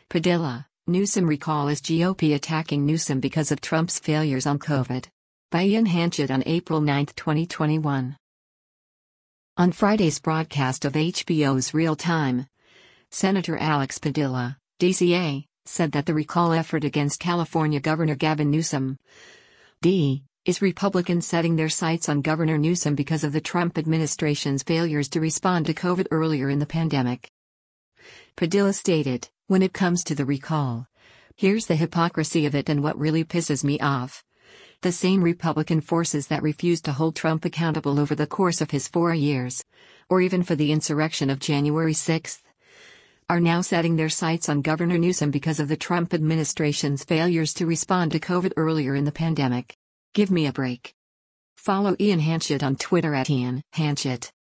Padilla, Newsom recall as GOP attacking Newsom because of Trump's failures on COVID. By Ian Hanchett on April 9, 2021. On Friday's broadcast of HBO's Real Time, Senator Alex Padilla, DCA, said that the recall effort against California Governor Gavin Newsom, D, is Republicans setting their sights on Governor Newsom because of the Trump administration's failures to respond to COVID earlier in the pandemic. Padilla stated, "When it comes to the recall, here's the hypocrisy of it and what really pisses me off. The same Republican forces that refused to hold Trump accountable over the course of his 4 years, or even for the insurrection of January 6, are now setting their sights on Governor Newsom because of the Trump administration's failures to respond to COVID earlier in the pandemic. Give me a break." Follow Ian Hanchett on Twitter @IanHanchett.